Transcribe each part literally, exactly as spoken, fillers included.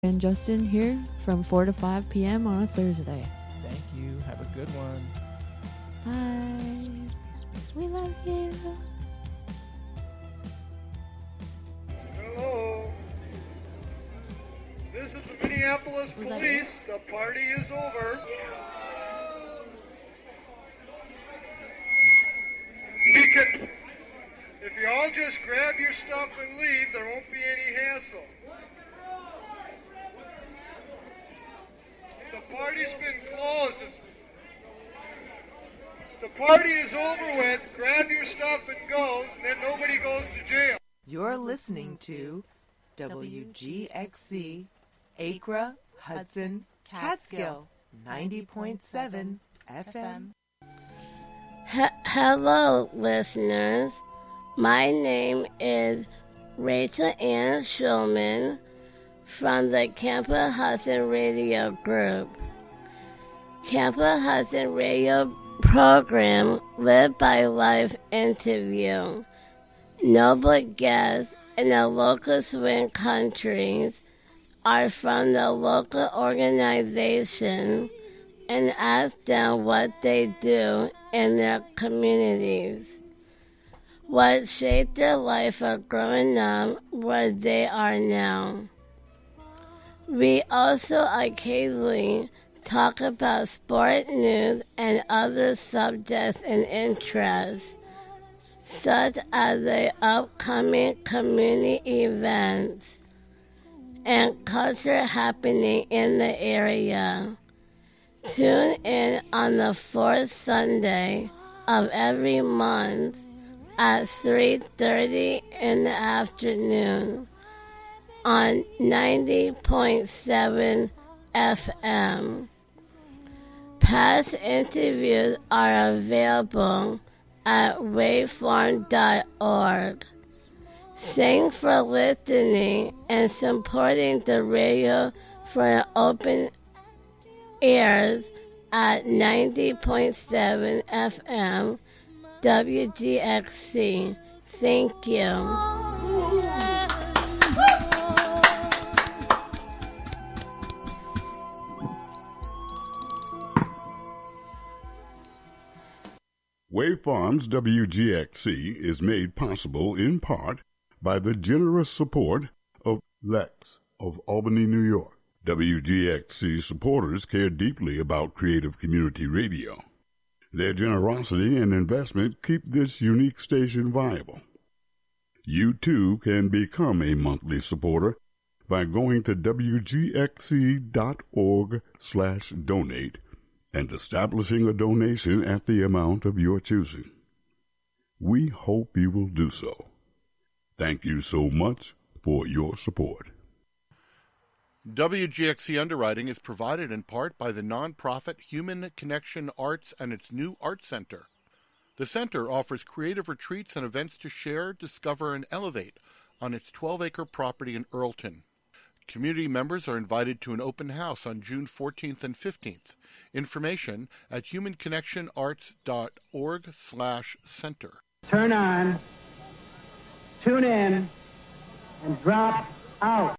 And Justin here from four to five p.m. on a Thursday. Thank you. Have a good one. Bye. We love you. Hello. This is the Minneapolis Was that Police. The party is over. We can, if you all just grab your stuff and leave, there won't be any hassle. The party's been closed. It's, the party is over with. Grab your stuff and go, and then nobody goes to jail. You're listening to W G X C, Acra, Hudson, Catskill, ninety point seven F M. H- Hello, listeners. My name is Rachel Ann Schulman from the Campa Hudson Radio Group. Campa Hudson Radio program Live by Life interview noble guests in the local swing countries are from the local organization and ask them what they do in their communities, what shaped their life of growing up where they are now. We also occasionally talk about sport news and other subjects and interests, such as the upcoming community events and culture happening in the area. Tune in on the fourth Sunday of every month at three thirty in the afternoon on ninety point seven F M. Past interviews are available at waveform dot org. Thanks for listening and supporting the radio for an open ears at ninety point seven F M W G X C. Thank you. Waveforms W G X C is made possible in part by the generous support of Lex of Albany, New York. W G X C supporters care deeply about creative community radio. Their generosity and investment keep this unique station viable. You too can become a monthly supporter by going to W G X C dot org slash donate and establishing a donation at the amount of your choosing. We hope you will do so. Thank you so much for your support. W G X C underwriting is provided in part by the nonprofit Human Connection Arts and its new Art Center. The center offers creative retreats and events to share, discover, and elevate on its twelve-acre property in Earlton. Community members are invited to an open house on June fourteenth and fifteenth. Information at human connection arts dot org slash center. Turn on, tune in, and drop out.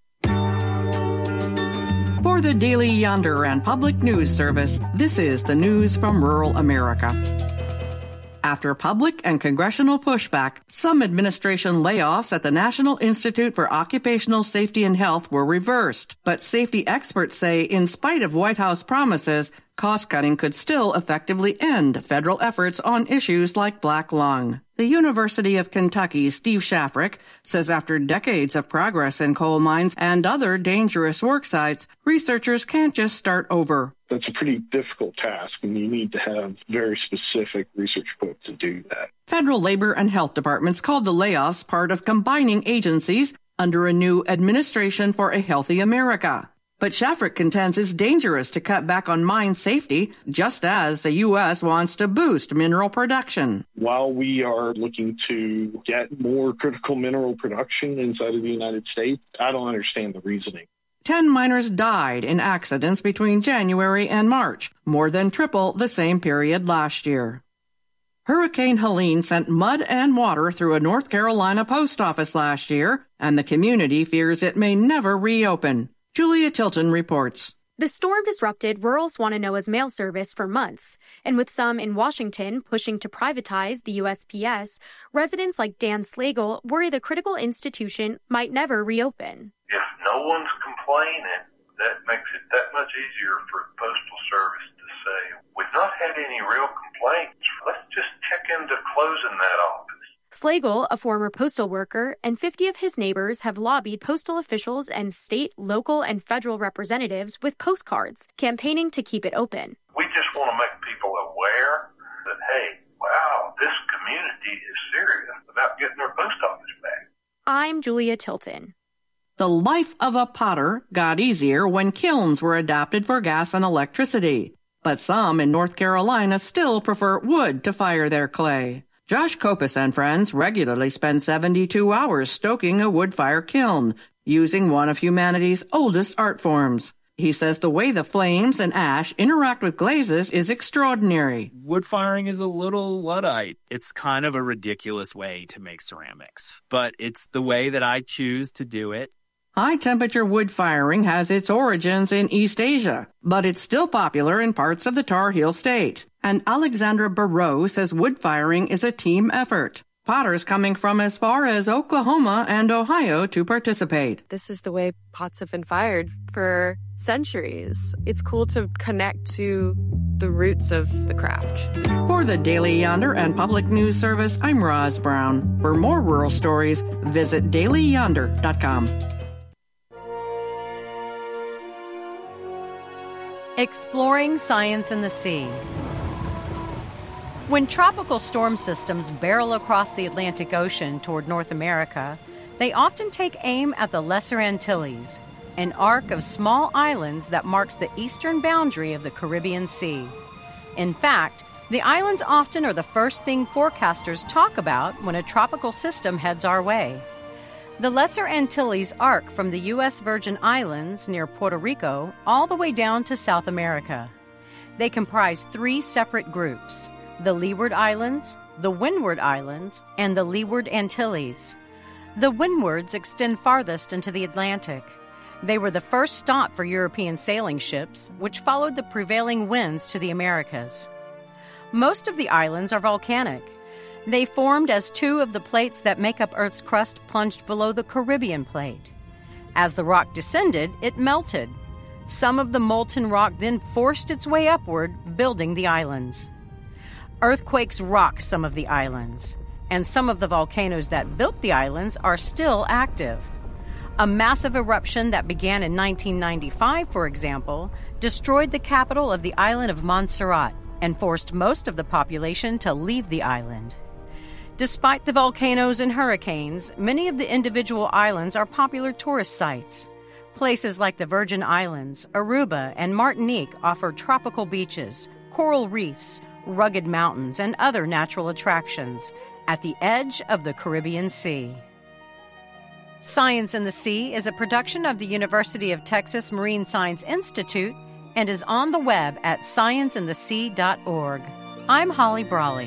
For the Daily Yonder and Public News Service, this is the news from rural America. After public and congressional pushback, some administration layoffs at the National Institute for Occupational Safety and Health were reversed. But safety experts say in spite of White House promises, cost-cutting could still effectively end federal efforts on issues like black lung. The University of Kentucky's Steve Shafrick says after decades of progress in coal mines and other dangerous work sites, researchers can't just start over. That's a pretty difficult task, and you need to have very specific research equipment to do that. Federal labor and health departments called the layoffs part of combining agencies under a new Administration for a Healthy America. But Shafrick contends it's dangerous to cut back on mine safety, just as the U S wants to boost mineral production. While we are looking to get more critical mineral production inside of the United States, I don't understand the reasoning. Ten miners died in accidents between January and March, more than triple the same period last year. Hurricane Helene sent mud and water through a North Carolina post office last year, and the community fears it may never reopen. Julia Tilton reports. The storm disrupted Rural Swannanoa's mail service for months, and with some in Washington pushing to privatize the U S P S, residents like Dan Slagle worry the critical institution might never reopen. If no one's complaining, that makes it that much easier for the Postal Service to say, we've not had any real complaints. Let's just check into closing that office. Slagle, a former postal worker, and fifty of his neighbors have lobbied postal officials and state, local, and federal representatives with postcards, campaigning to keep it open. We just want to make people aware that, hey, wow, this community is serious about getting their post office back. I'm Julia Tilton. The life of a potter got easier when kilns were adopted for gas and electricity. But some in North Carolina still prefer wood to fire their clay. Josh Kopis and friends regularly spend seventy-two hours stoking a wood-fire kiln, using one of humanity's oldest art forms. He says the way the flames and ash interact with glazes is extraordinary. Wood firing is a little Luddite. It's kind of a ridiculous way to make ceramics, but it's the way that I choose to do it. High-temperature wood firing has its origins in East Asia, but it's still popular in parts of the Tar Heel State. And Alexandra Barreau says wood firing is a team effort. Potters coming from as far as Oklahoma and Ohio to participate. This is the way pots have been fired for centuries. It's cool to connect to the roots of the craft. For the Daily Yonder and Public News Service, I'm Roz Brown. For more rural stories, visit daily yonder dot com. Exploring science in the sea. When tropical storm systems barrel across the Atlantic Ocean toward North America, they often take aim at the Lesser Antilles, an arc of small islands that marks the eastern boundary of the Caribbean Sea. In fact, the islands often are the first thing forecasters talk about when a tropical system heads our way. The Lesser Antilles arc from the U S Virgin Islands near Puerto Rico all the way down to South America. They comprise three separate groups: the Leeward Islands, the Windward Islands, and the Leeward Antilles. The Windwards extend farthest into the Atlantic. They were the first stop for European sailing ships, which followed the prevailing winds to the Americas. Most of the islands are volcanic. They formed as two of the plates that make up Earth's crust plunged below the Caribbean plate. As the rock descended, it melted. Some of the molten rock then forced its way upward, building the islands. Earthquakes rock some of the islands, and some of the volcanoes that built the islands are still active. A massive eruption that began in nineteen ninety-five, for example, destroyed the capital of the island of Montserrat and forced most of the population to leave the island. Despite the volcanoes and hurricanes, many of the individual islands are popular tourist sites. Places like the Virgin Islands, Aruba, and Martinique offer tropical beaches, coral reefs, rugged mountains, and other natural attractions at the edge of the Caribbean Sea. Science in the Sea is a production of the University of Texas Marine Science Institute and is on the web at science in the sea dot org. I'm Holly Brawley.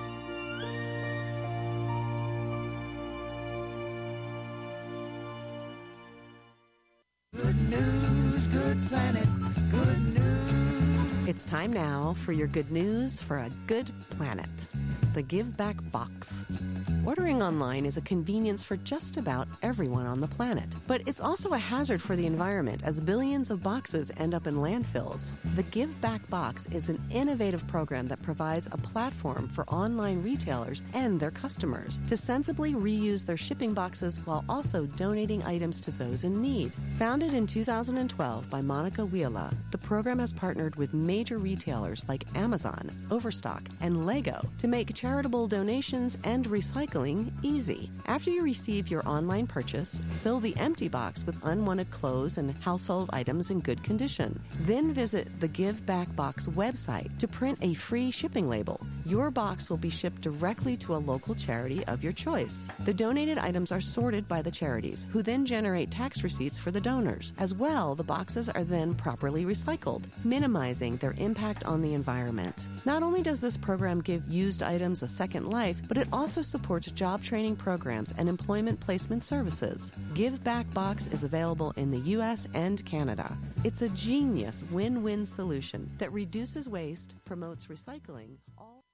Good news, good planet, good news. It's time now for your good news for a good planet. The Give Back Box. Ordering online is a convenience for just about everyone on the planet, but it's also a hazard for the environment as billions of boxes end up in landfills. The Give Back Box is an innovative program that provides a platform for online retailers and their customers to sensibly reuse their shipping boxes while also donating items to those in need. Founded in two thousand twelve by Monica Wheeler, the program has partnered with major retailers like Amazon, Overstock, and Lego to make charitable donations and recycling easy. After you receive your online purchase, fill the empty box with unwanted clothes and household items in good condition. Then visit the Give Back Box website to print a free shipping label. Your box will be shipped directly to a local charity of your choice. The donated items are sorted by the charities, who then generate tax receipts for the donors. As well, the boxes are then properly recycled, minimizing their impact on the environment. Not only does this program give used items a second life, but it also supports towards job training programs and employment placement services. GiveBackBox is available in the U S and Canada. It's a genius win-win solution that reduces waste, promotes recycling. All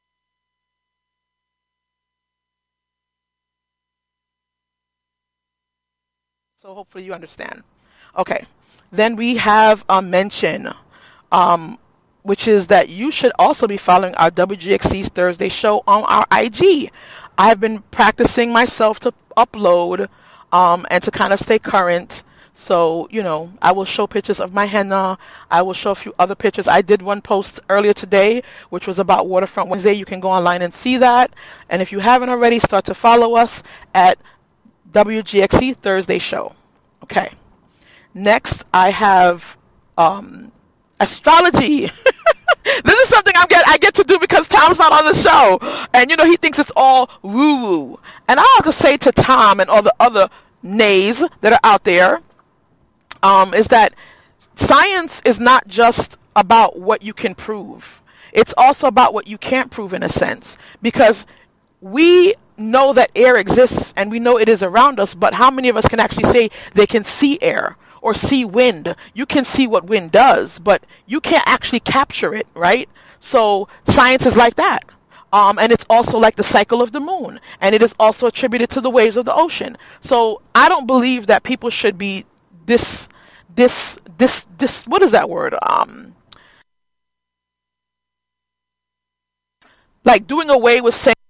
So hopefully you understand. Okay. Then we have a mention, um, which is that you should also be following our W G X C's Thursday show on our I G. I have been practicing myself to upload um, and to kind of stay current. So, you know, I will show pictures of my henna. I will show a few other pictures. I did one post earlier today, which was about Waterfront Wednesday. You can go online and see that. And if you haven't already, start to follow us at W G X C Thursday show. Okay. Next, I have um, astrology. This is something I get I get to do because Tom's not on the show, and you know he thinks it's all woo woo. And I have to say to Tom and all the other nays that are out there, um, is that science is not just about what you can prove. It's also about what you can't prove in a sense, because we know that air exists and we know it is around us, but how many of us can actually say they can see air or see wind? You can see what wind does, but you can't actually capture it, right? So science is like that. Um, and it's also like the cycle of the moon, and it is also attributed to the waves of the ocean. So I don't believe that people should be this, this, this, this, what is that word? Um, like doing away with saying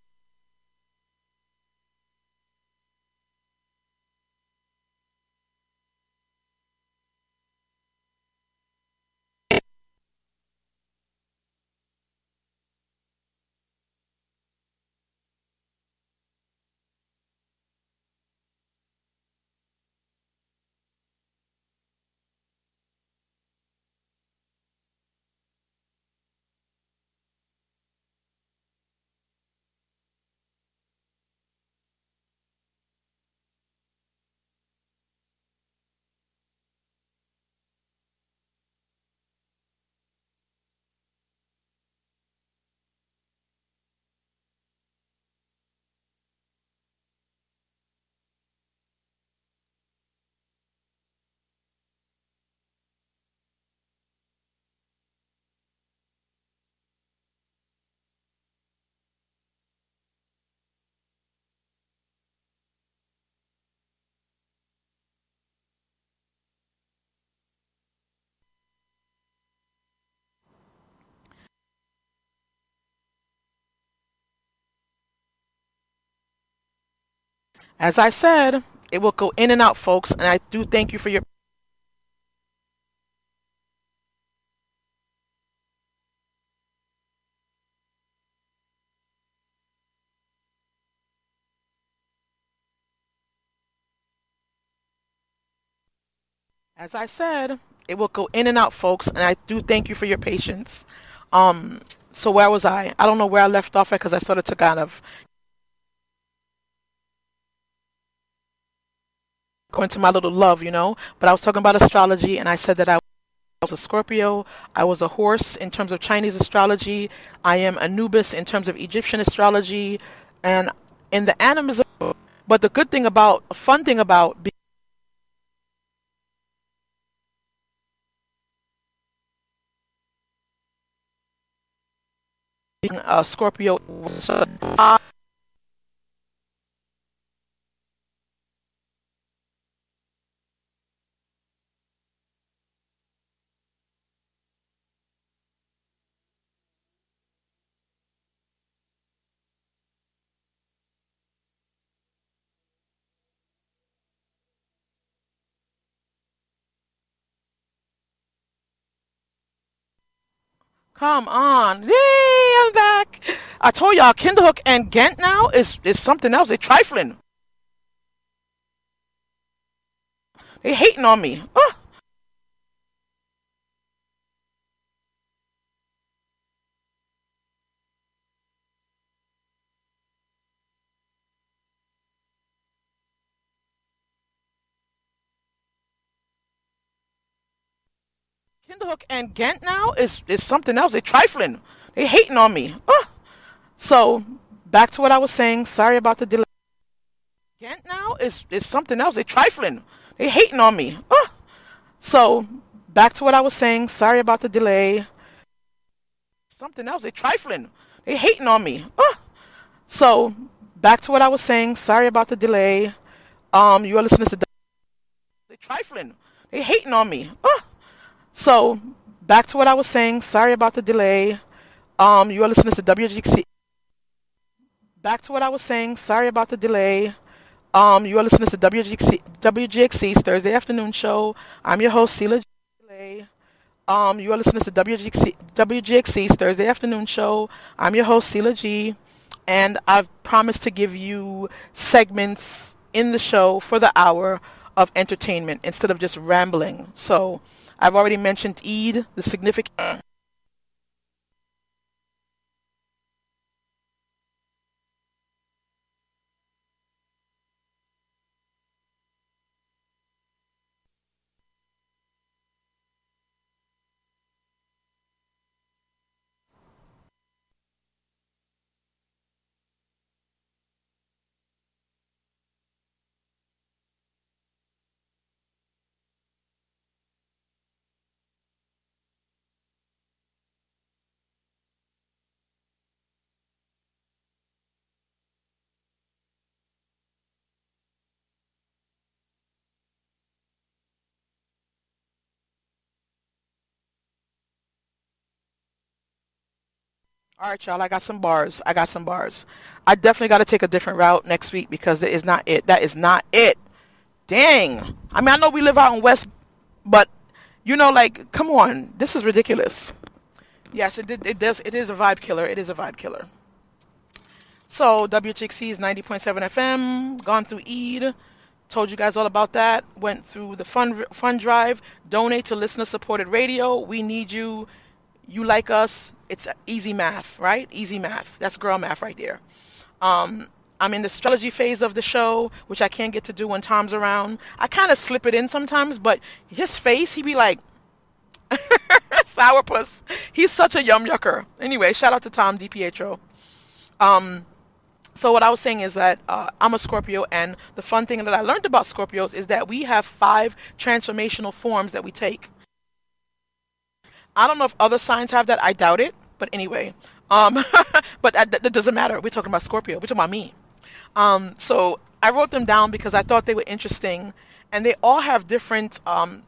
As I said, it will go in and out, folks, and I do thank you for your As I said, it will go in and out, folks, and I do thank you for your patience. Um, so where was I? I don't know where I left off at because I started to kind of go into my little love, you know, but I was talking about astrology, and I said that I was a Scorpio, I was a horse in terms of Chinese astrology, I am Anubis in terms of Egyptian astrology, and in the animism. But the good thing about, a fun thing about being a Scorpio was a Come on. Yay, I'm back. I told y'all, Kinderhook and Ghent now is, is something else. They're trifling. They hating on me. Oh. Kinderhook and Ghent now is, is something else. They're trifling. They hating on me. Oh. So back to what I was saying. Sorry about the delay. Ghent now is is something else. They trifling. They hating on me. Oh. So back to what I was saying. Sorry about the delay. Something else. They trifling. They hating on me. Oh. So back to what I was saying. Sorry about the delay. Um, you are listening to. They trifling. They hating on me. Oh. So back to what I was saying. Sorry about the delay. Um, you are listening to W G X C. Back to what I was saying. Sorry about the delay. Um, you are listening to W G X C, W G X C's Thursday afternoon show. I'm your host, Sela G. Um, you are listening to W G X C, W G X C's Thursday afternoon show. I'm your host, Sela G. And I've promised to give you segments in the show for the hour of entertainment instead of just rambling. So I've already mentioned Eid, the significant. All right, y'all, I got some bars. I got some bars. I definitely got to take a different route next week because it is not it. That is not it. Dang. I mean, I know we live out in West, but, you know, like, come on. This is ridiculous. Yes, it did. It does. It is a vibe killer. It is a vibe killer. So, W G X C is ninety point seven F M. Gone through Eid. Told you guys all about that. Went through the fund, fund drive. Donate to listener-supported radio. We need you. You like us. It's easy math, right? Easy math. That's girl math right there. Um, I'm in the strategy phase of the show, which I can't get to do when Tom's around. I kind of slip it in sometimes, but his face, he be like, sourpuss. He's such a yum yucker. Anyway, shout out to Tom DiPietro. Um, so what I was saying is that uh, I'm a Scorpio, and the fun thing that I learned about Scorpios is that we have five transformational forms that we take. I don't know if other signs have that. I doubt it. But anyway, um, but that, that doesn't matter. We're talking about Scorpio. We're talking about me. Um, so I wrote them down because I thought they were interesting, and they all have different um,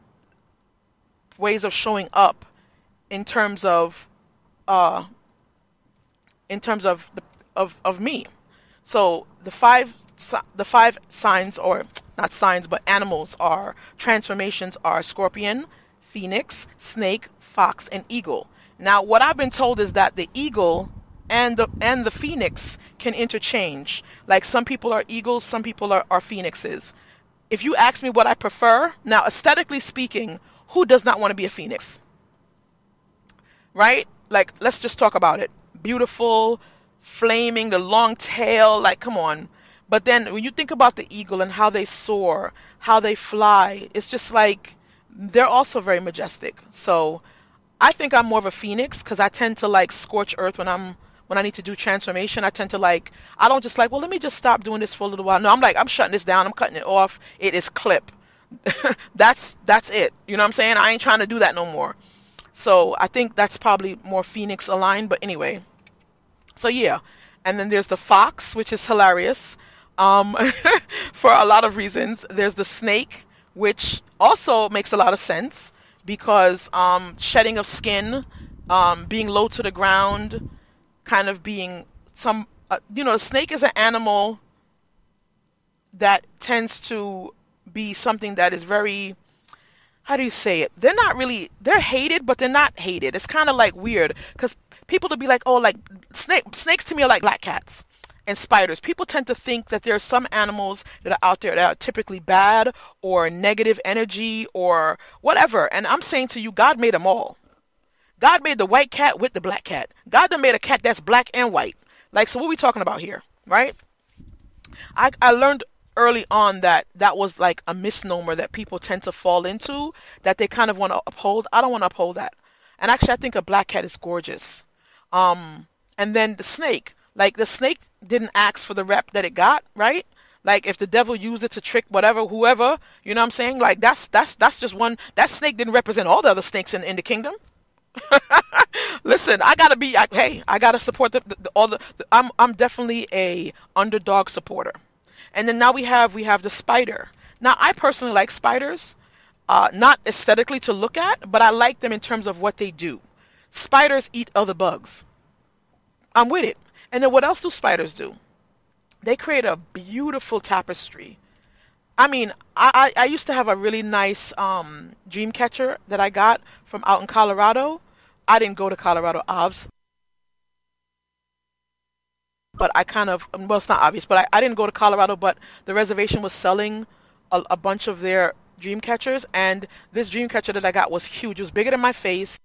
ways of showing up in terms of uh, in terms of the, of of me. So the five the five signs, or not signs, but animals are transformations are Scorpion, Phoenix, Snake, Fox, and Eagle. Now, what I've been told is that the eagle and the and the phoenix can interchange. Like, some people are eagles, some people are, are phoenixes. If you ask me what I prefer, now, aesthetically speaking, who does not want to be a phoenix? Right? Like, let's just talk about it. Beautiful, flaming, the long tail, like, come on. But then when you think about the eagle and how they soar, how they fly, it's just like, they're also very majestic. So I think I'm more of a phoenix because I tend to like scorch earth when I'm when I need to do transformation. I tend to like, I don't just like, well, let me just stop doing this for a little while. No, I'm like, I'm shutting this down. I'm cutting it off. It is clip. that's that's it. You know what I'm saying? I ain't trying to do that no more. So I think that's probably more phoenix aligned. But anyway, so yeah. And then there's the fox, which is hilarious um, for a lot of reasons. There's the snake, which also makes a lot of sense because um, shedding of skin, um, being low to the ground, kind of being some, uh, you know, a snake is an animal that tends to be something that is very, how do you say it? They're not really, they're hated, but they're not hated. It's kind of like weird because people will be like, oh, like snake, snakes to me are like black cats. And spiders. People tend to think that there are some animals that are out there that are typically bad or negative energy or whatever. And I'm saying to you, God made them all. God made the white cat with the black cat. God done made a cat that's black and white. Like, so what are we talking about here, right? I, I learned early on that that was like a misnomer that people tend to fall into, that they kind of want to uphold. I don't want to uphold that. And actually, I think a black cat is gorgeous. Um, and then the snake. Like, the snake didn't ask for the rep that it got, right? Like if the devil used it to trick whatever, whoever, you know what I'm saying? Like that's that's that's just one. That snake didn't represent all the other snakes in, in the kingdom. Listen, I gotta be. I, hey, I gotta support the, the, the all the, the. I'm I'm definitely a underdog supporter. And then now we have we have the spider. Now I personally like spiders, uh, not aesthetically to look at, but I like them in terms of what they do. Spiders eat other bugs. I'm with it. And then what else do spiders do? They create a beautiful tapestry. I mean, I, I, I used to have a really nice um, dream catcher that I got from out in Colorado. I didn't go to Colorado, obviously. But I kind of, well, it's not obvious, but I, I didn't go to Colorado, but the reservation was selling a, a bunch of their dream catchers. And this dream catcher that I got was huge. It was bigger than my face.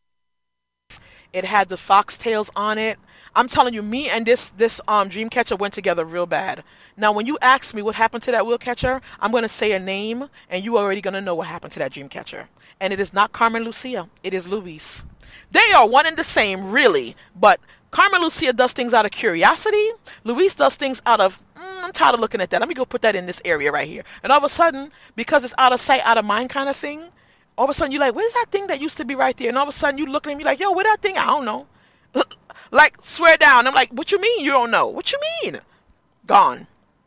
It had the foxtails on it. I'm telling you, me and this this um dream catcher went together real bad. Now, when you ask me what happened to that wheel catcher, I'm going to say a name, and you already going to know what happened to that dream catcher. And it is not Carmen Lucia. It is Luis. They are one and the same, really. But Carmen Lucia does things out of curiosity. Luis does things out of, mm, I'm tired of looking at that. Let me go put that in this area right here. And all of a sudden, because it's out of sight, out of mind kind of thing, all of a sudden you're like, where's that thing that used to be right there? And all of a sudden you look at him, you're like, yo, where that thing? I don't know. Like, swear down. I'm like, what you mean you don't know? What you mean? Gone.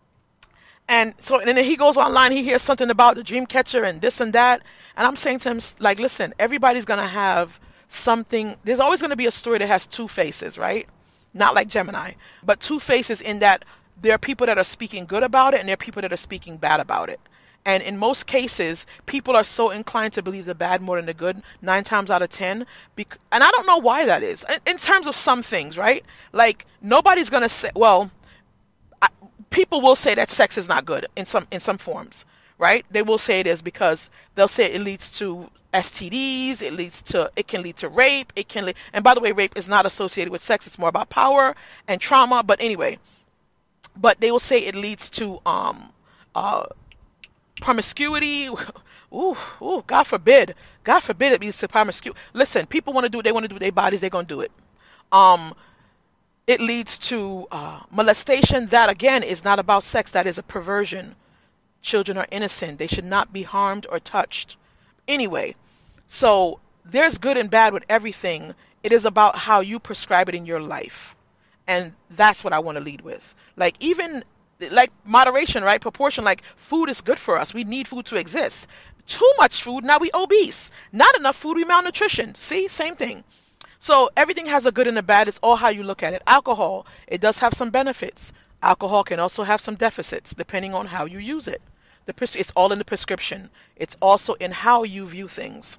And so, and then he goes online, he hears something about the dream catcher and this and that. And I'm saying to him, like, listen, everybody's going to have something. There's always going to be a story that has two faces, right? Not like Gemini, but two faces in that there are people that are speaking good about it and there are people that are speaking bad about it. And in most cases, people are so inclined to believe the bad more than the good, nine times out of ten. Bec- and I don't know why that is. In, in terms of some things, right? Like, nobody's going to say, well, I, people will say that sex is not good in some in some forms, right? They will say it is because they'll say it leads to S T Ds, it leads to, it can lead to rape, it can lead, and by the way, rape is not associated with sex, it's more about power and trauma, but anyway, but they will say it leads to, um, uh, promiscuity. Ooh, ooh, God forbid. God forbid it leads to promiscuity. Listen, people want to do what they want to do with their bodies, they're going to do it. Um, it leads to uh, molestation. That, again, is not about sex. That is a perversion. Children are innocent. They should not be harmed or touched. Anyway, so there's good and bad with everything. It is about how you prescribe it in your life. And that's what I want to lead with. Like, even like moderation, right? Proportion, like food is good for us. We need food to exist. Too much food, now we obese. Not enough food, we malnutrition. See, same thing. So everything has a good and a bad. It's all how you look at it. Alcohol, it does have some benefits. Alcohol can also have some deficits depending on how you use it. The pres- it's all in the prescription. It's also in how you view things.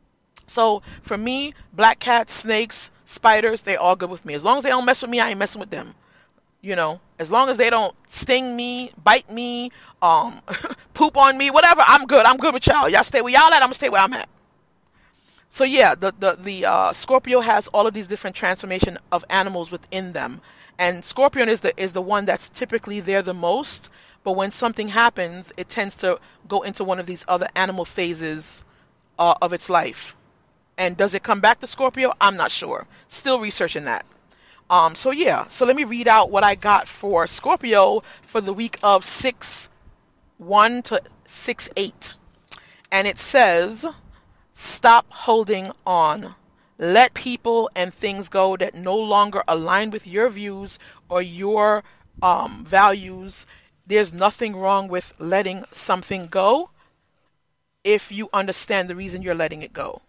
So for me, black cats, snakes, spiders, they all good with me. As long as they don't mess with me, I ain't messing with them. You know, as long as they don't sting me, bite me, um, poop on me, whatever, I'm good. I'm good with y'all. Y'all stay where y'all at, I'm gonna stay where I'm at. So yeah, the the the uh, Scorpio has all of these different transformation of animals within them, and Scorpion is the is the one that's typically there the most. But when something happens, it tends to go into one of these other animal phases uh, of its life. And does it come back to Scorpio? I'm not sure. Still researching that. Um, so yeah, so let me read out what I got for Scorpio for the week of six one to six eight. And it says, stop holding on. Let people and things go that no longer align with your views or your um, values. There's nothing wrong with letting something go if you understand the reason you're letting it go.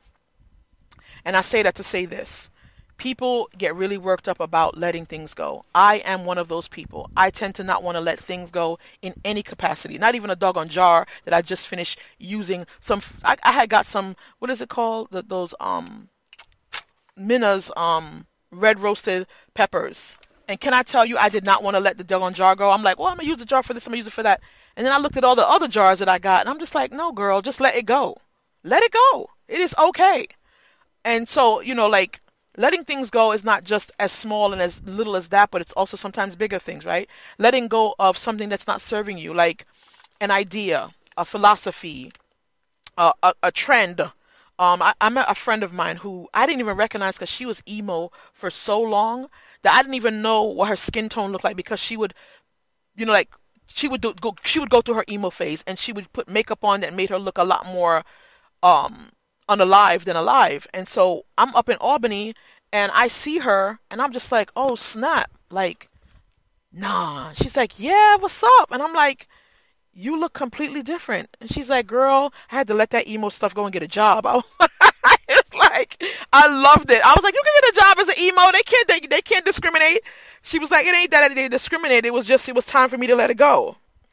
And I say that to say this. People get really worked up about letting things go. I am one of those people. I tend to not want to let things go in any capacity. Not even a doggone jar that I just finished using. Some I, I had got some, what is it called? The, those um Minna's um red roasted peppers. And can I tell you, I did not want to let the doggone jar go. I'm like, well, I'm going to use the jar for this, I'm going to use it for that. And then I looked at all the other jars that I got, and I'm just like, no, girl, just let it go. Let it go. It is okay. And so, you know, like, letting things go is not just as small and as little as that, but it's also sometimes bigger things, right? Letting go of something that's not serving you, like an idea, a philosophy, a, a, a trend, Um, I, I met a friend of mine who I didn't even recognize because she was emo for so long that I didn't even know what her skin tone looked like because she would, you know, like she would do, go she would go through her emo phase and she would put makeup on that made her look a lot more um unalive than alive. And so I'm up in Albany and I see her and I'm just like, oh snap, like, nah. She's like, yeah, what's up? And I'm like, you look completely different. And she's like, girl, I had to let that emo stuff go and get a job. I was it's like, I loved it. I was like, you can get a job as an emo. They can't, they, they can't discriminate. She was like, it ain't that they discriminate. It was just, it was time for me to let it go.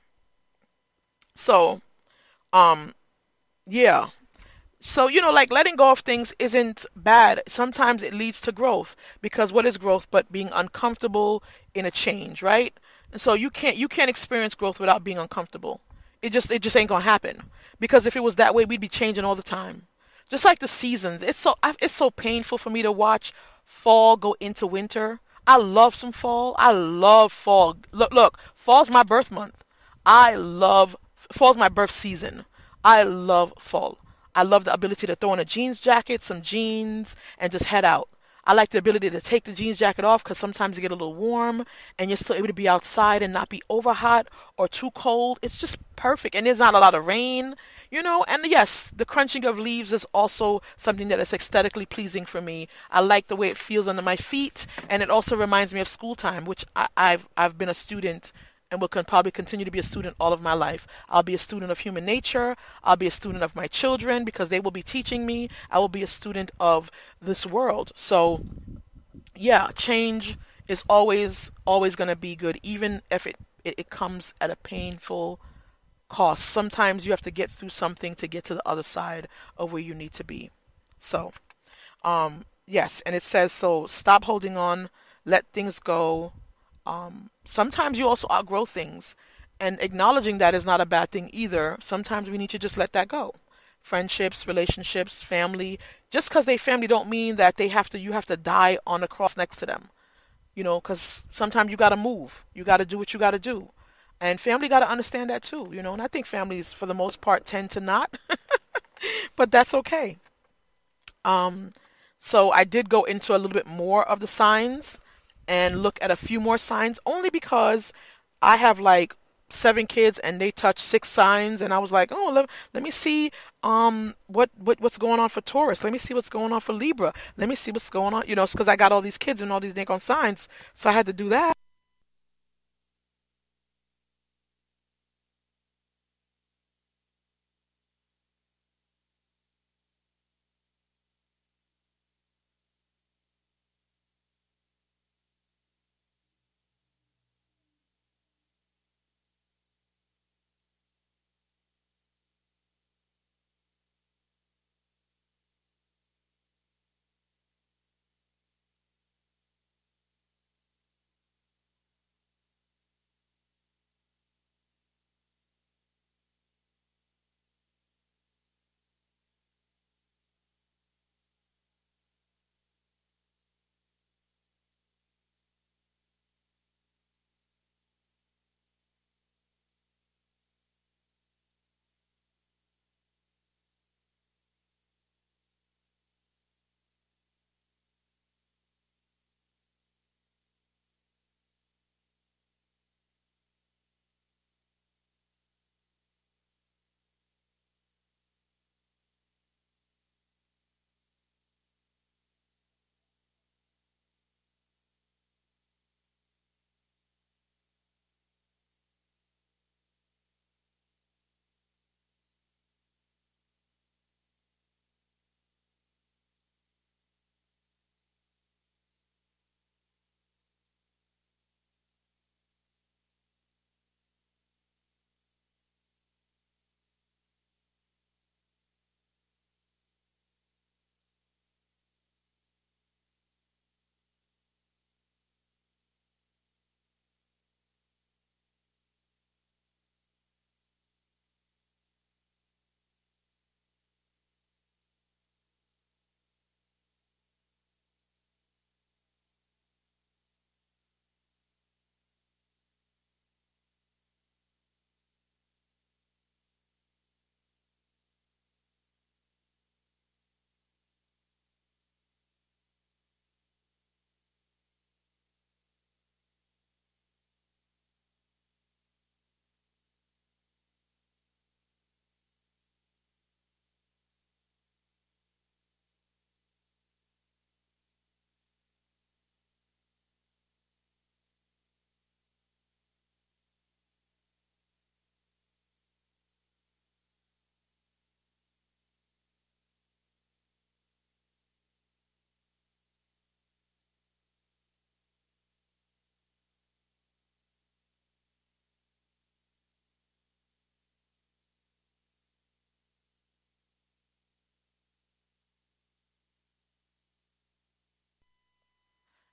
So, um, yeah. So, you know, like letting go of things isn't bad. Sometimes it leads to growth because what is growth but being uncomfortable in a change, right? And so you can't you can't experience growth without being uncomfortable. It just it just ain't gonna happen because if it was that way, we'd be changing all the time. Just like the seasons, it's so it's so painful for me to watch fall go into winter. I love some fall. I love fall. Look, look, fall's my birth month. I love fall's my birth season. I love fall. I love the ability to throw on a jeans jacket, some jeans, and just head out. I like the ability to take the jeans jacket off because sometimes you get a little warm and you're still able to be outside and not be over hot or too cold. It's just perfect. And there's not a lot of rain, you know. And yes, the crunching of leaves is also something that is aesthetically pleasing for me. I like the way it feels under my feet. And it also reminds me of school time, which I, I've, I've been a student and will con- probably continue to be a student all of my life. I'll be a student of human nature. I'll be a student of my children because they will be teaching me. I will be a student of this world. So, yeah, change is always, always going to be good, even if it, it, it comes at a painful cost. Sometimes you have to get through something to get to the other side of where you need to be. So, um, yes, and it says, so stop holding on, let things go. Um, sometimes you also outgrow things, and acknowledging that is not a bad thing either. Sometimes we need to just let that go. Friendships, relationships, family. Just because they family don't mean that they have to. You have to die on the cross next to them. You know, because sometimes you got to move. You got to do what you got to do, and family got to understand that too. You know, and I think families, for the most part, tend to not, but that's okay. Um, so I did go into a little bit more of the signs and look at a few more signs only because I have like seven kids and they touch six signs and I was like, oh, let, let me see um what, what what's going on for Taurus. Let me see what's going on for Libra. Let me see what's going on, you know, it's because I got all these kids and all these Nikon signs, so I had to do that.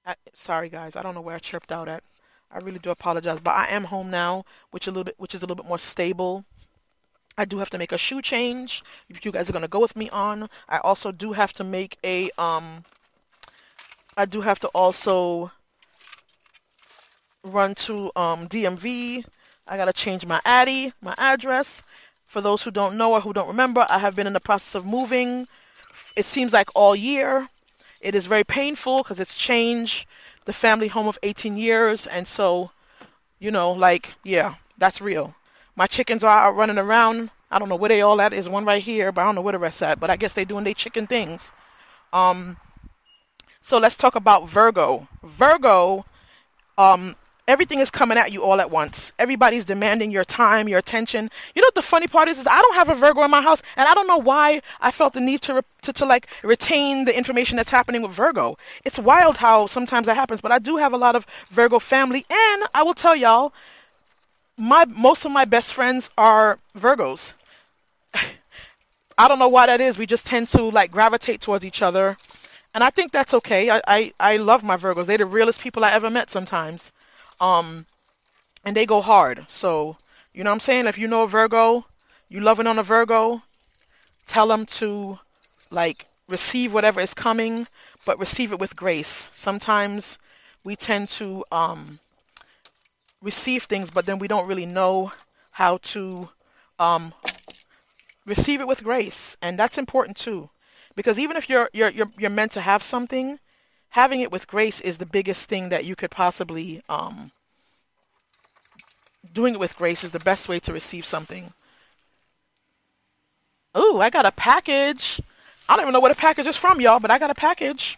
I, sorry guys, I don't know where I chirped out at. I really do apologize, but I am home now, which a little bit, which is a little bit more stable. I do have to make a shoe change. If you guys are gonna go with me on, I also do have to make a um. I do have to also run to um D M V. I gotta change my Addy, my address. For those who don't know or who don't remember, I have been in the process of moving. It seems like all year. It is very painful because it's changed the family home of eighteen years, and so, you know, like, yeah, that's real. My chickens are out running around. I don't know where they all at. There's one right here, but I don't know where the rest at. But I guess they doing their chicken things. Um, so let's talk about Virgo. Virgo, um, everything is coming at you all at once. Everybody's demanding your time, your attention. You know what the funny part is? Is I don't have a Virgo in my house, and I don't know why I felt the need to, re- to to like retain the information that's happening with Virgo. It's wild how sometimes that happens, but I do have a lot of Virgo family, and I will tell y'all, my most of my best friends are Virgos. I don't know why that is. We just tend to like gravitate towards each other, and I think that's okay. I I, I love my Virgos. They're the realest people I ever met sometimes. Um, and they go hard. So, you know what I'm saying? If you know a Virgo, you loving on a Virgo, tell them to, like, receive whatever is coming, but receive it with grace. Sometimes we tend to um, receive things, but then we don't really know how to um, receive it with grace. And that's important, too. Because even if you're, you're, you're, you're meant to have something, having it with grace is the biggest thing that you could possibly, um, doing it with grace is the best way to receive something. Ooh, I got a package. I don't even know what a package is from, y'all, but I got a package.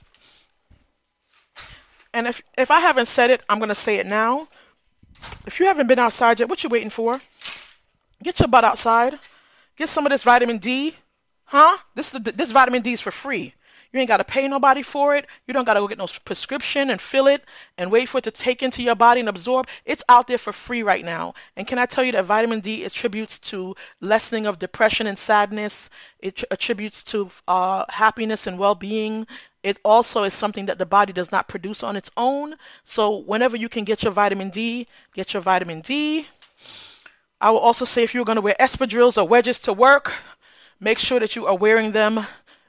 And if, if I haven't said it, I'm going to say it now. If you haven't been outside yet, what you waiting for? Get your butt outside. Get some of this vitamin D. Huh? This, this vitamin D is for free. You ain't got to pay nobody for it. You don't got to go get no prescription and fill it and wait for it to take into your body and absorb. It's out there for free right now. And can I tell you that vitamin D attributes to lessening of depression and sadness. It tr- attributes to uh, happiness and well-being. It also is something that the body does not produce on its own. So whenever you can get your vitamin D, get your vitamin D. I will also say if you're going to wear espadrilles or wedges to work, make sure that you are wearing them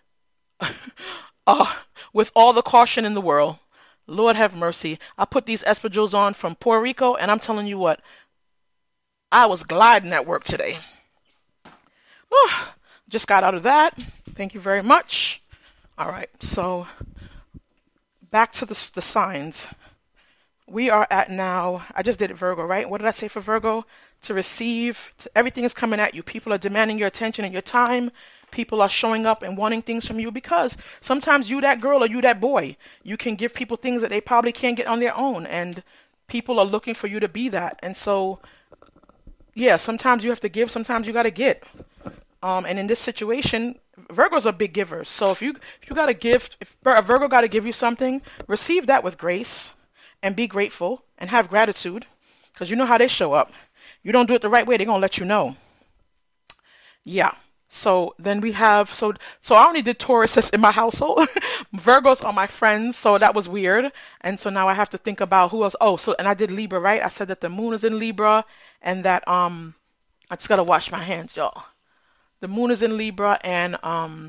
uh, with all the caution in the world. Lord have mercy. I put these espadrilles on from Puerto Rico, and I'm telling you what, I was gliding at work today. Oh, just got out of that. Thank you very much. All right, so back to the, the signs. We are at now, I just did it Virgo, right? What did I say for Virgo? To receive, to, everything is coming at you. People are demanding your attention and your time. People are showing up and wanting things from you because sometimes you that girl or you that boy, you can give people things that they probably can't get on their own, and people are looking for you to be that. And so, yeah, sometimes you have to give, sometimes you got to get. Um, and in this situation, Virgos are big givers. So if you if you got a gift, if a Virgo got to give you something, receive that with grace and be grateful and have gratitude, because you know how they show up. You don't do it the right way, they're going to let you know. Yeah. So then we have, so so I only did Tauruses in my household. Virgos are my friends, so that was weird. And so now I have to think about who else. Oh, so, and I did Libra, right? I said that the moon is in Libra and that, um, I just got to wash my hands, y'all. The moon is in Libra, and um,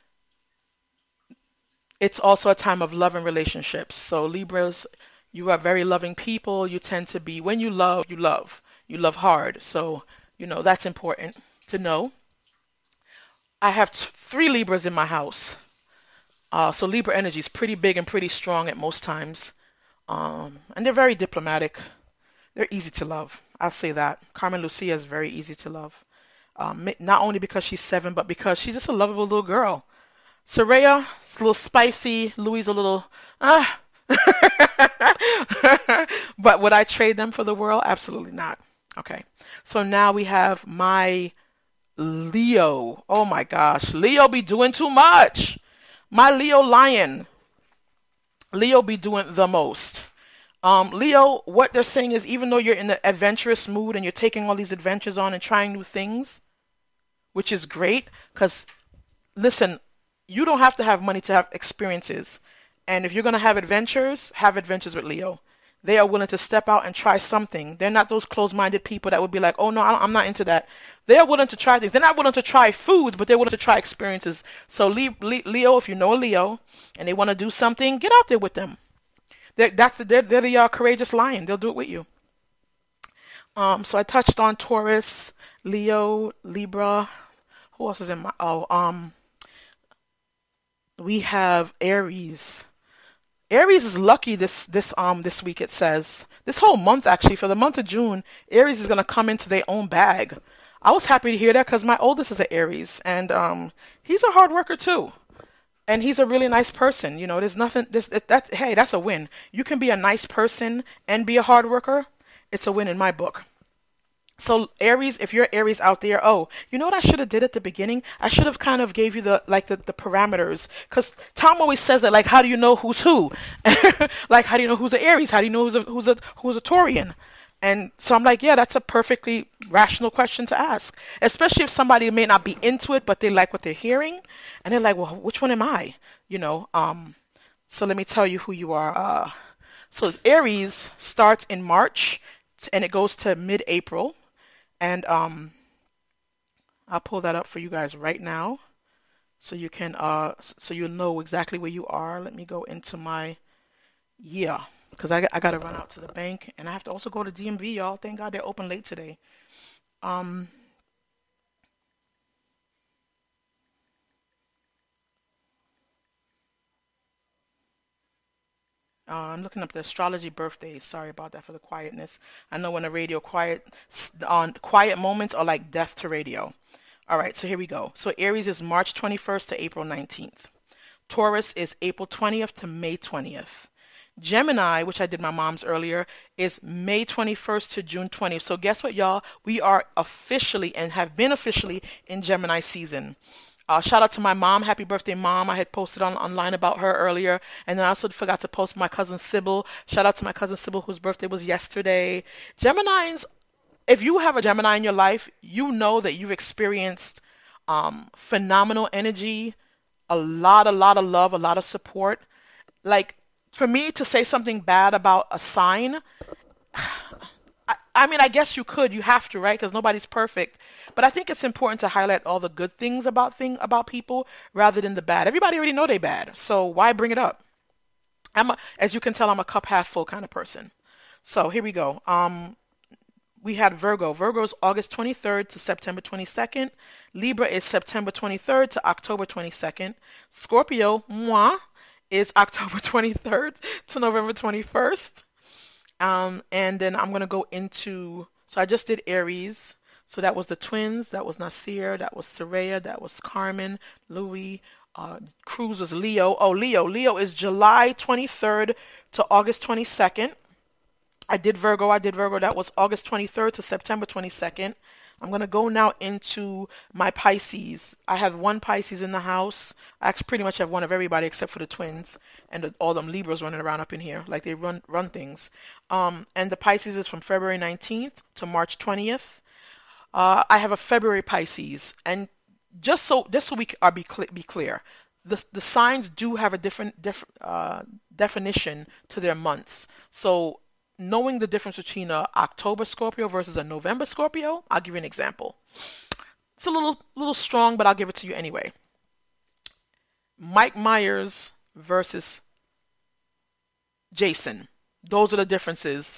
it's also a time of love and relationships. So Libras, you are very loving people. You tend to be, when you love, you love. You love hard. So, you know, that's important to know. I have t- three Libras in my house. Uh, so Libra energy is pretty big and pretty strong at most times. Um, and they're very diplomatic. They're easy to love. I'll say that. Carmen Lucia is very easy to love. Um, not only because she's seven, but because she's just a lovable little girl. Soraya, it's a little spicy. Louis a little, ah. But would I trade them for the world? Absolutely not. Okay. So now we have my Leo. Oh my gosh. Leo be doing too much. My Leo lion. Leo be doing the most. Um, Leo, what they're saying is even though you're in the adventurous mood and you're taking all these adventures on and trying new things, which is great, because listen, you don't have to have money to have experiences. And if you're going to have adventures, have adventures with Leo. They are willing to step out and try something. They're not those closed-minded people that would be like, oh, no, I- I'm not into that. They're willing to try things. They're not willing to try foods, but they're willing to try experiences. So Le- Le- Leo, if you know a Leo and they want to do something, get out there with them. They're, that's the, they're, they're the uh, courageous lion. They'll do it with you. Um, so I touched on Taurus, Leo, Libra. Who else is in my? Oh, um, we have Aries. Aries is lucky this this um this week. It says this whole month actually for the month of June, Aries is gonna come into their own bag. I was happy to hear that because my oldest is an Aries and um he's a hard worker too. And he's a really nice person. You know, there's nothing. This that's hey, that's a win. You can be a nice person and be a hard worker. It's a win in my book. So Aries, if you're Aries out there, oh, you know what I should have did at the beginning? I should have kind of gave you the like the, the parameters, because Tom always says that, like, how do you know who's who? Like, how do you know who's an Aries? How do you know who's a who's a who's a Taurian? And so I'm like, yeah, that's a perfectly rational question to ask, especially if somebody may not be into it, but they like what they're hearing, and they're like, well, which one am I? You know. Um. So let me tell you who you are. Uh. So Aries starts in March, and it goes to mid-April. And um, I'll pull that up for you guys right now, so you can uh, so you'll know exactly where you are. Let me go into my yeah, because I I gotta run out to the bank, and I have to also go to D M V, y'all. Thank God they're open late today. Um, Uh, I'm looking up the astrology birthdays. Sorry about that for the quietness. I know when the radio quiet on quiet moments are like death to radio. All right, so here we go. So Aries is March twenty-first to April nineteenth. Taurus is April twentieth to May twentieth. Gemini, which I did my mom's earlier, is May twenty-first to June twentieth. So guess what, y'all? We are officially and have been officially in Gemini season. Uh, shout out to my mom. Happy birthday, Mom. I had posted on online about her earlier. And then I also forgot to post my cousin Sybil. Shout out to my cousin Sybil, whose birthday was yesterday. Geminis, if you have a Gemini in your life, you know that you've experienced um, phenomenal energy, a lot, a lot of love, a lot of support. Like, for me to say something bad about a sign, I, I mean, I guess you could. You have to, right? Because nobody's perfect. But I think it's important to highlight all the good things about thing about people rather than the bad. Everybody already know they bad, so why bring it up? I'm a, as you can tell, I'm a cup half full kind of person. So here we go. Um, we had Virgo. Virgo is August twenty-third to September twenty-second. Libra is September twenty-third to October twenty-second. Scorpio, moi, is October twenty-third to November twenty-first. Um, and then I'm gonna go into. So I just did Aries. So that was the twins, that was Nasir, that was Soraya, that was Carmen, Louis, uh, Cruz was Leo. Oh, Leo. Leo is July twenty-third to August twenty-second. I did Virgo, I did Virgo. That was August twenty-third to September twenty-second. I'm going to go now into my Pisces. I have one Pisces in the house. I actually pretty much have one of everybody except for the twins and the, all them Libras running around up in here. Like they run run things. Um, and the Pisces is from February nineteenth to March twentieth. Uh, I have a February Pisces, and just so just so we are be cl- be clear, the the signs do have a different def- uh, definition to their months. So knowing the difference between a October Scorpio versus a November Scorpio, I'll give you an example. It's a little little strong, but I'll give it to you anyway. Mike Myers versus Jason. Those are the differences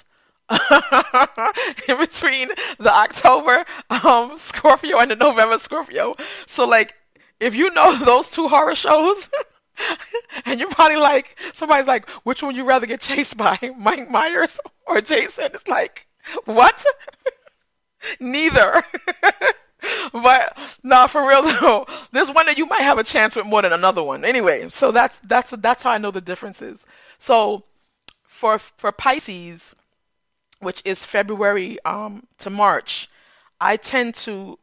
in between the October um, Scorpio and the November Scorpio. So, like, if you know those two horror shows, and you're probably like, somebody's like, which one would you rather get chased by, Mike Myers or Jason? It's like, what? Neither. But no, for real though, there's one that you might have a chance with more than another one. Anyway, so that's that's that's how I know the differences. So for for Pisces, which is February um, to March, I tend to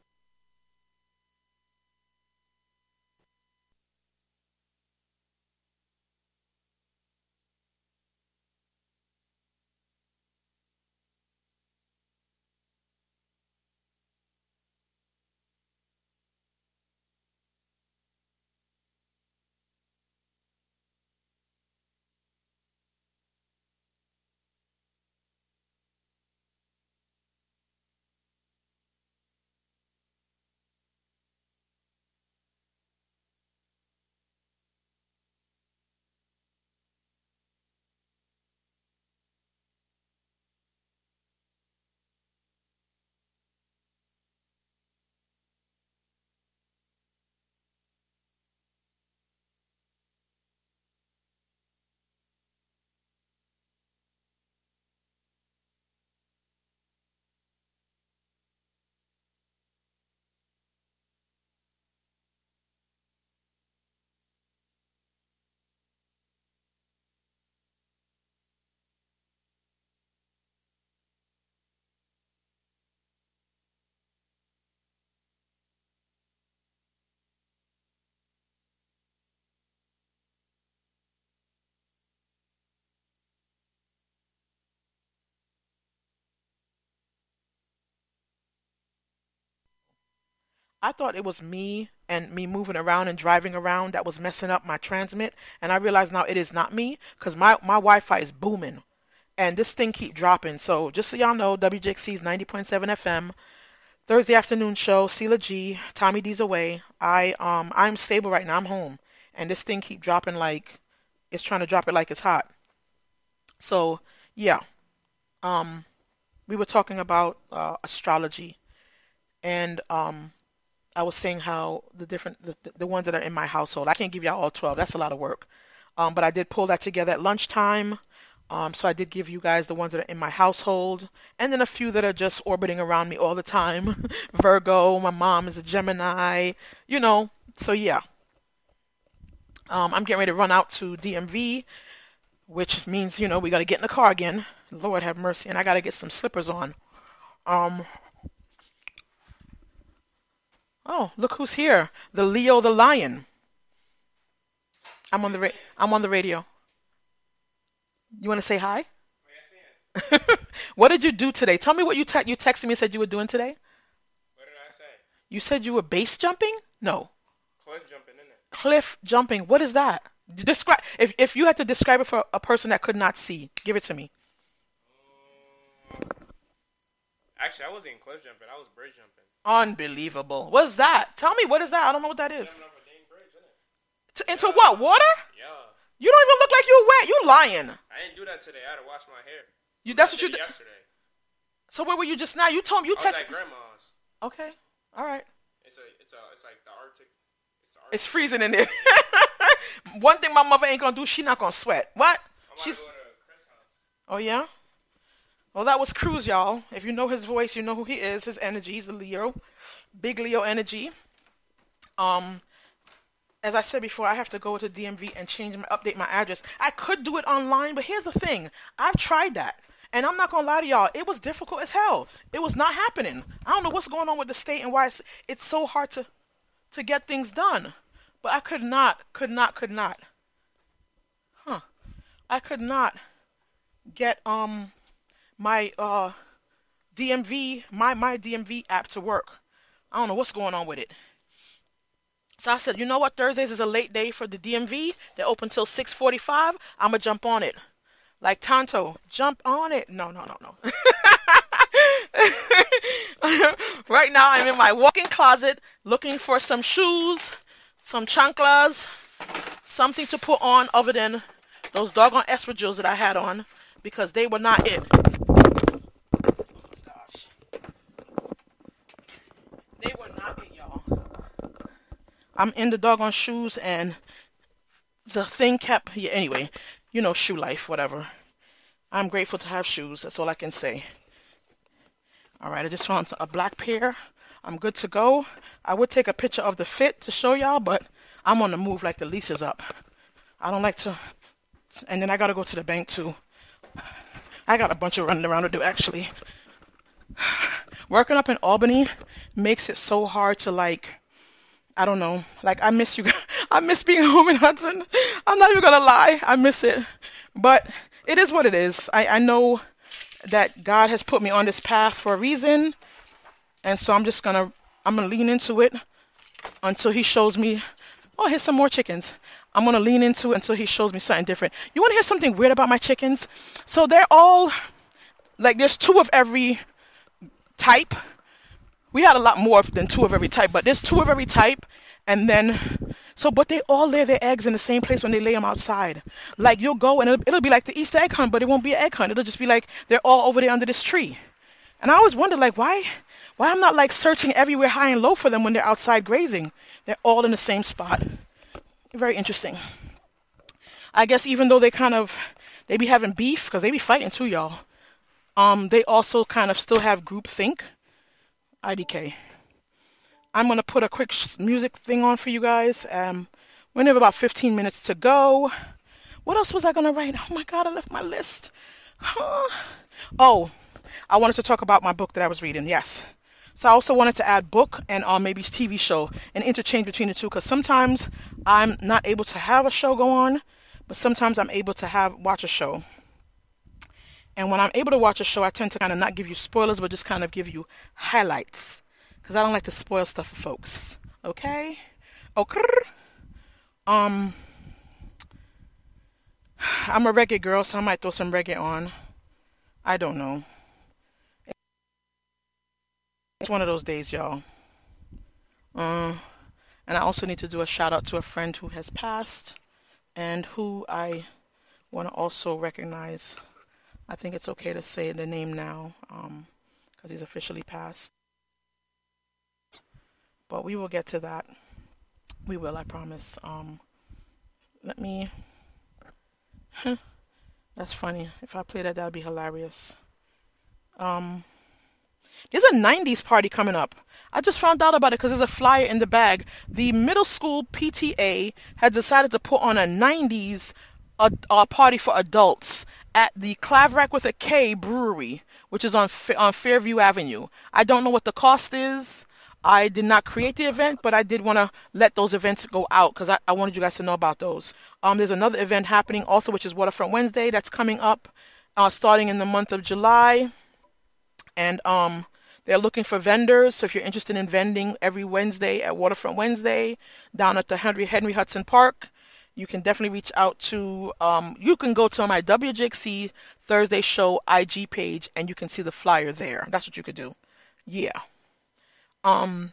I thought it was me and me moving around and driving around that was messing up my transmit, and I realize now it is not me because my, my Wi-Fi is booming, and this thing keep dropping. So just so y'all know, W G X C is ninety point seven F M, Thursday afternoon show, Sela G, Tommy D's away. I, um, I'm stable right now. I'm home, and this thing keep dropping like it's trying to drop it like it's hot. So, yeah. Um, we were talking about uh, astrology, and um, I was saying how the different, the, the ones that are in my household, I can't give y'all all twelve. That's a lot of work. Um, but I did pull that together at lunchtime. Um, so I did give you guys the ones that are in my household, and then a few that are just orbiting around me all the time. Virgo, my mom is a Gemini, you know, so yeah. Um, I'm getting ready to run out to D M V, which means, you know, we got to get in the car again. Lord have mercy. And I got to get some slippers on. Um. Oh, look who's here. The Leo the Lion. I'm on the ra- I'm on the radio. You want to say hi? What did you do today? Tell me what you te- you texted me and said you were doing today. What did I say? You said you were base jumping? No. Cliff jumping, isn't it? Cliff jumping. What is that? Describe. If if you had to describe it for a person that could not see, give it to me. Um, actually, I wasn't cliff jumping. I was bridge jumping. Unbelievable. What is that? Tell me, what is that? I don't know what that is. Jumping off a dang bridge, isn't it? To, into what? Water? Yeah. You don't even look like you're wet. You lying. I didn't do that today. I had to wash my hair. You. That's I what you did did yesterday. So where were you just now? You told me you I was texted. at grandma's. Okay. All right. It's a, it's a, it's like the Arctic. It's, the Arctic. It's freezing in there. One thing my mother ain't gonna do, she not gonna sweat. What? I'm She's. Go to Chris' house. Oh yeah. Well, that was Cruz, y'all. If you know his voice, you know who he is. His energy. He's a Leo. Big Leo energy. Um. As I said before, I have to go to D M V and change my update my address. I could do it online, but here's the thing. I've tried that. And I'm not going to lie to y'all. It was difficult as hell. It was not happening. I don't know what's going on with the state and why it's, it's so hard to, to get things done. But I could not, could not, could not. Huh. I could not get um my uh D M V, my, my D M V app to work. I don't know what's going on with it. So I said, you know what? Thursdays is a late day for the D M V. They're open till six forty-five. I'm going to jump on it. Like Tonto, jump on it. No, no, no, no. Right now, I'm in my walk-in closet looking for some shoes, some chanclas, something to put on other than those doggone espadrilles that I had on because they were not it. Gosh. They were not it, y'all. I'm in the doggone shoes and the thing kept, yeah, anyway, you know, shoe life, whatever. I'm grateful to have shoes. That's all I can say. All right, I just found a black pair. I'm good to go. I would take a picture of the fit to show y'all, but I'm on the move like the lease is up. I don't like to, and then I got to go to the bank too. I got a bunch of running around to do, actually. Working up in Albany makes it so hard to, like, I don't know, like, I miss you. I miss being home in Hudson. I'm not even going to lie. I miss it. But it is what it is. I, I know that God has put me on this path for a reason. And so I'm just going to, I'm going to lean into it until he shows me, oh, here's some more chickens. I'm going to lean into it until he shows me something different. You want to hear something weird about my chickens? So they're all, like, there's two of every type. We had a lot more than two of every type, but there's two of every type. And then, so, but they all lay their eggs in the same place when they lay them outside. Like, you'll go and it'll, it'll be like the Easter egg hunt, but it won't be an egg hunt. It'll just be like they're all over there under this tree. And I always wondered, like, why, why I'm not, like, searching everywhere high and low for them when they're outside grazing. They're all in the same spot. Very interesting. I guess even though they kind of, they be having beef, because they be fighting too, y'all. Um, they also kind of still have group think. I D K. I'm going to put a quick music thing on for you guys. Um, we have about fifteen minutes to go. What else was I going to write? Oh, my God, I left my list. Huh. Oh, I wanted to talk about my book that I was reading. Yes. So I also wanted to add book and uh, maybe T V show and interchange between the two because sometimes I'm not able to have a show go on, but sometimes I'm able to have watch a show. And when I'm able to watch a show, I tend to kind of not give you spoilers, but just kind of give you highlights. because I don't like to spoil stuff for folks. Okay? Okay. Um, I'm a reggae girl, so I might throw some reggae on. I don't know. It's one of those days, y'all. Uh, and I also need to do a shout out to a friend who has passed and who I want to also recognize. I think it's okay to say the name now um, because he's officially passed. But we will get to that. We will, I promise. Um, let me... Huh. That's funny. If I play that, that would be hilarious. Um... There's a nineties party coming up. I just found out about it because there's a flyer in the bag. The middle school P T A has decided to put on a nineties uh, uh, party for adults at the Claverack with a K brewery, which is on on Fairview Avenue. I don't know what the cost is. I did not create the event, but I did want to let those events go out because I, I wanted you guys to know about those. Um, there's another event happening also, which is Waterfront Wednesday. That's coming up uh, starting in the month of July. And um, they're looking for vendors. So if you're interested in vending every Wednesday at Waterfront Wednesday down at the Henry Henry Hudson Park, you can definitely reach out to, um, you can go to my W J X C Thursday Show I G page and you can see the flyer there. That's what you could do. Yeah. Um,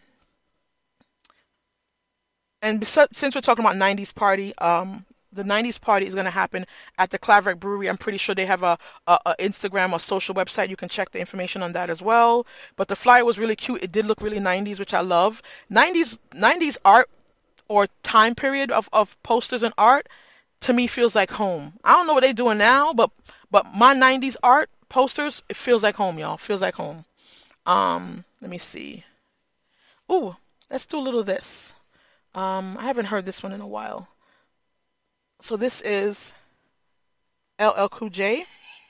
and bes- since we're talking about nineties party, um, the nineties party is going to happen at the Claverack Brewery. I'm pretty sure they have a, a, a Instagram or social website. You can check the information on that as well. But the flyer was really cute. It did look really nineties, which I love. nineties nineties art or time period of, of posters and art to me feels like home. I don't know what they're doing now, but but my nineties art posters, it feels like home, y'all. Feels like home. Um, let me see. Ooh, let's do a little of this. Um, I haven't heard this one in a while. So this is L L Cool J.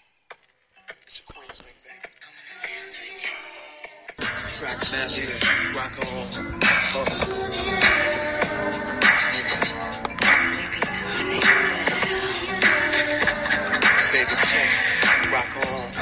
Trackmaster, rock on. Baby, kiss, rock on.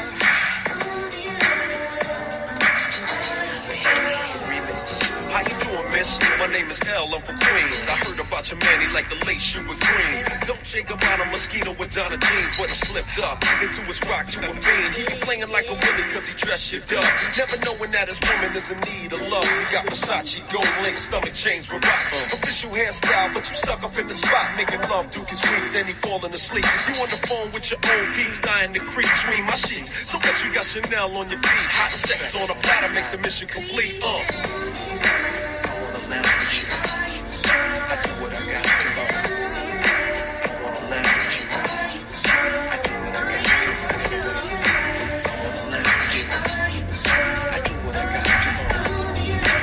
How you doing, miss? My name is L, I'm from Queens. I heard about your man, he like the late shoe with green. Don't shake him out a mosquito with Donna jeans, but he slipped up and threw his rock to a fiend. He be playing like a willy cause he dressed shit up, never knowing that his woman is in need of love. We got Versace, gold link, stomach chains for rocks. Official hairstyle, but you stuck up in the spot. Making love, Duke is weak, then he falling asleep. You on the phone with your old peeps, dying to creep between my sheets. So that you got Chanel on your feet. Hot sex on a platter makes the mission complete. Uh. Laugh with you. I do what I got to do. I wanna laugh with you. I do what I got to do. I wanna laugh with you. I do what I got to do.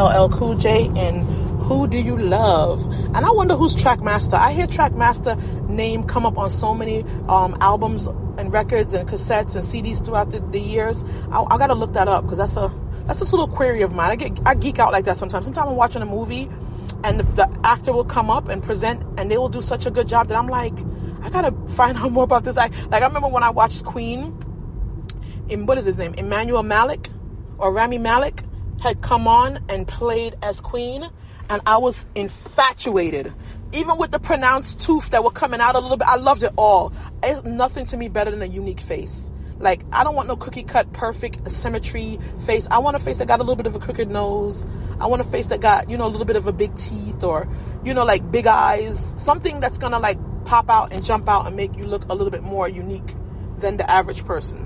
L L Cool J and Who Do You Love? And I wonder who's Trackmaster. I hear Trackmaster name come up on so many um, albums and records and cassettes and C Ds throughout the, the years. I, I gotta look that up because that's a that's just a little query of mine. I get I geek out like that sometimes. Sometimes I'm watching a movie and the, the actor will come up and present and they will do such a good job that I'm like, I gotta find out more about this. I like I remember when I watched Queen. In what is his name? Emmanuel Malik or Rami Malek had come on and played as Queen, and I was infatuated. Even with the pronounced tooth that were coming out a little bit, I loved it all. It's nothing to me better than a unique face. Like, I don't want no cookie cut, perfect symmetry face. I want a face that got a little bit of a crooked nose. I want a face that got, you know, a little bit of a big teeth or, you know, like big eyes. Something that's gonna like pop out and jump out and make you look a little bit more unique than the average person.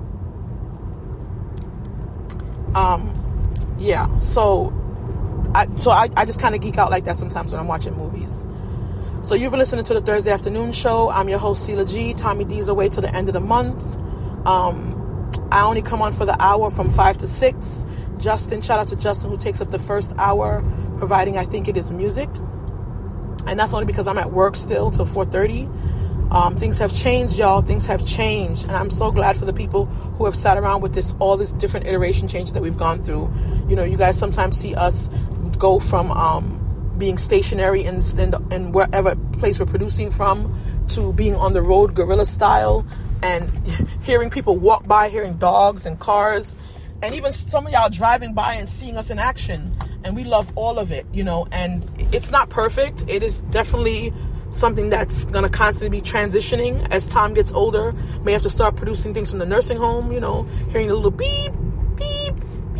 Um, yeah, so I, so I, I just kind of geek out like that sometimes when I'm watching movies. So you've been listening to the Thursday Afternoon Show. I'm your host, Sela G. Tommy D's away till the end of the month. Um, I only come on for the hour from five to six. Justin, shout out to Justin who takes up the first hour, providing I think it is music. And that's only because I'm at work still till four thirty. Um, things have changed, y'all. Things have changed. And I'm so glad for the people who have sat around with this, all this different iteration change that we've gone through. You know, you guys sometimes see us go from um, being stationary in, in, in wherever place we're producing from to being on the road guerrilla style and hearing people walk by, hearing dogs and cars, and even some of y'all driving by and seeing us in action. And we love all of it, you know, and it's not perfect. It is definitely something that's going to constantly be transitioning as Tom gets older. May have to start producing things from the nursing home, you know, hearing a little beep, beep,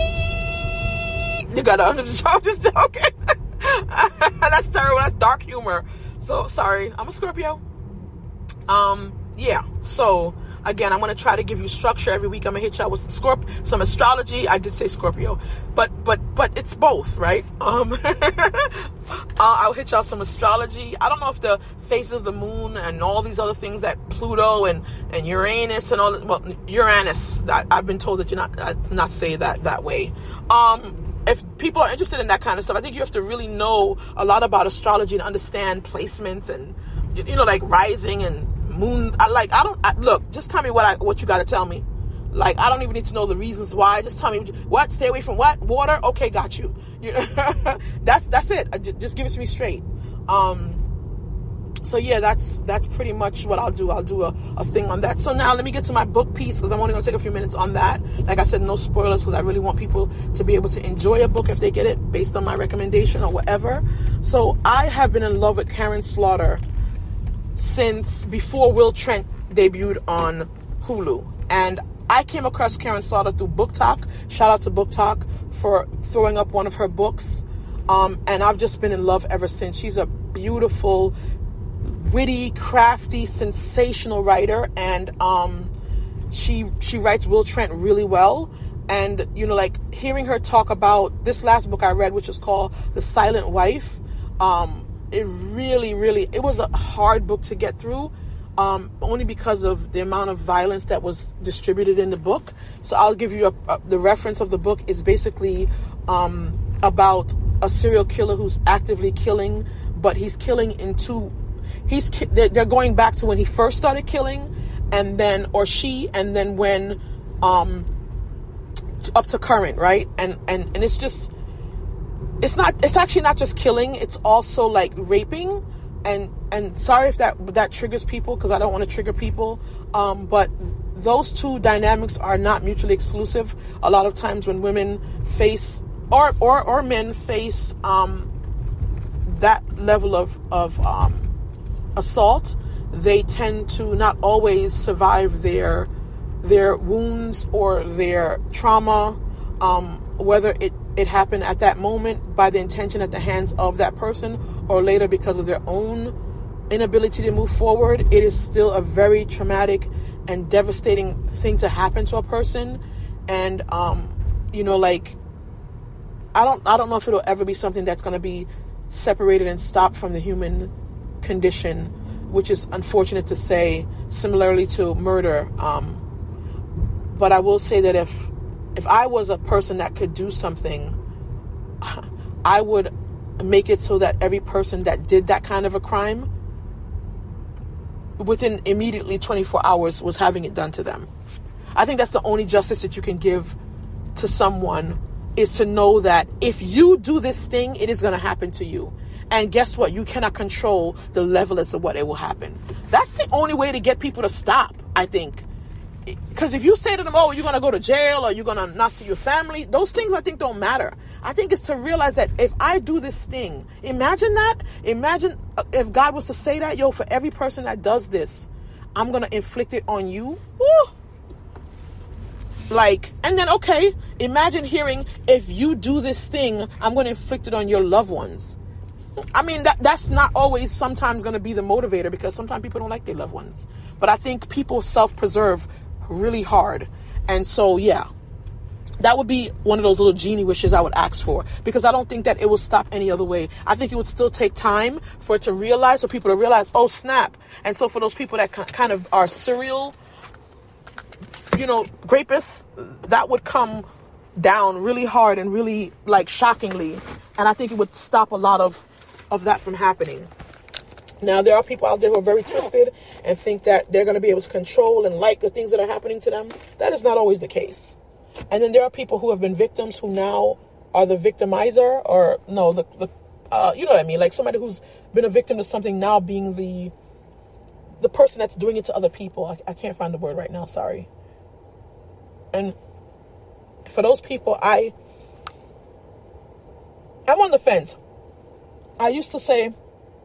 beep. You got to understand, I'm just joking. That's terrible. That's dark humor. So, sorry. I'm a Scorpio. Um, yeah. So, again, I'm going to try to give you structure every week. I'm going to hit y'all with some Scorp, some astrology. I did say Scorpio, but, but, but it's both, right? Um, I'll hit y'all some astrology. I don't know if the phases of the moon and all these other things that Pluto and, and Uranus and all, well, Uranus, I, I've been told that you're not, I, not say that that way. Um, if people are interested in that kind of stuff, I think you have to really know a lot about astrology and understand placements and, you know, like rising and moon. I like, I don't, I, look, just tell me what I, what you got to tell me. Like, I don't even need to know the reasons why. Just tell me what, stay away from what, water. Okay. Got you. You know, that's, that's it. Just, just give it to me straight. Um, so yeah, that's, that's pretty much what I'll do. I'll do a, a thing on that. So now let me get to my book piece because I'm only going to take a few minutes on that. Like I said, no spoilers because I really want people to be able to enjoy a book if they get it based on my recommendation or whatever. So I have been in love with Karen Slaughter since before Will Trent debuted on Hulu. And I came across Karen Slaughter through Book Talk. Shout out to Book Talk for throwing up one of her books. Um, and I've just been in love ever since. She's a beautiful, witty, crafty, sensational writer. And um, she she writes Will Trent really well. And, you know, like hearing her talk about this last book I read, which is called The Silent Wife, um, it really, really, it was a hard book to get through, um, only because of the amount of violence that was distributed in the book. So I'll give you a, a, the reference of the book is basically um, about a serial killer who's actively killing, but he's killing in two, he's, they're going back to when he first started killing, and then, or she, and then when, um, up to current, right? And, and, and it's just, It's not, it's actually not just killing. It's also like raping. And, and sorry if that, that triggers people because I don't want to trigger people. Um, but those two dynamics are not mutually exclusive. A lot of times when women face or, or, or men face, um, that level of, of, um, assault, they tend to not always survive their, their wounds or their trauma, um, whether it, it happened at that moment by the intention at the hands of that person or later because of their own inability to move forward. It is still a very traumatic and devastating thing to happen to a person. And, um, you know, like, I don't, I don't know if it'll ever be something that's going to be separated and stopped from the human condition, which is unfortunate to say, similarly to murder. Um, but I will say that if, If I was a person that could do something I would make it so that every person that did that kind of a crime, within immediately twenty-four hours, was having it done to them. I think that's the only justice that you can give to someone, is to know that if you do this thing, it is going to happen to you. And guess what? You cannot control the level as to what it will happen. That's the only way to get people to stop, I think. Because if you say to them, oh, you're going to go to jail or you're going to not see your family, those things I think don't matter. I think it's to realize that if I do this thing, imagine that. Imagine if God was to say that, yo, for every person that does this, I'm going to inflict it on you. Woo! Like, and then, okay, imagine hearing, if you do this thing, I'm going to inflict it on your loved ones. I mean, that that's not always sometimes going to be the motivator, because sometimes people don't like their loved ones. But I think people self-preserve really hard. And so, yeah, that would be one of those little genie wishes I would ask for, because I don't think that it will stop any other way. I think it would still take time for it to realize, for people to realize, oh, snap. And so for those people that kind of are serial, you know, rapists, that would come down really hard and really, like, shockingly. And I think it would stop a lot of, of that from happening. Now, there are people out there who are very twisted and think that they're going to be able to control and like the things that are happening to them. That is not always the case. And then there are people who have been victims who now are the victimizer, or no, the, the uh, you know what I mean? Like somebody who's been a victim to something now being the the person that's doing it to other people. I, I can't find the word right now. Sorry. And for those people, I, I'm on the fence. I used to say,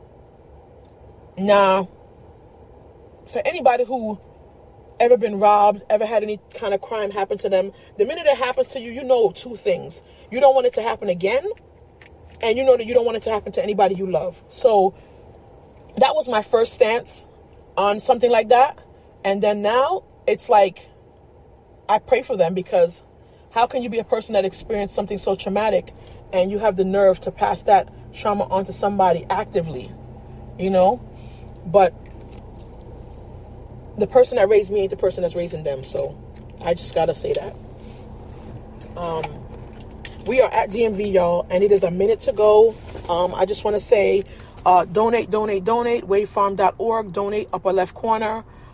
nah, for anybody who ever been robbed, ever had any kind of crime happen to them, the minute it happens to you, you know two things. You don't want it to happen again, and you know that you don't want it to happen to anybody you love. So that was my first stance on something like that. And then now it's like, I pray for them, because how can you be a person that experienced something so traumatic and you have the nerve to pass that trauma onto somebody actively, you know? But the person that raised me ain't the person that's raising them. So I just got to say that. Um, we are at D M V, y'all, and it is a minute to go. Um, I just want to say, uh, donate, donate, donate, wave farm dot org, donate, upper left corner.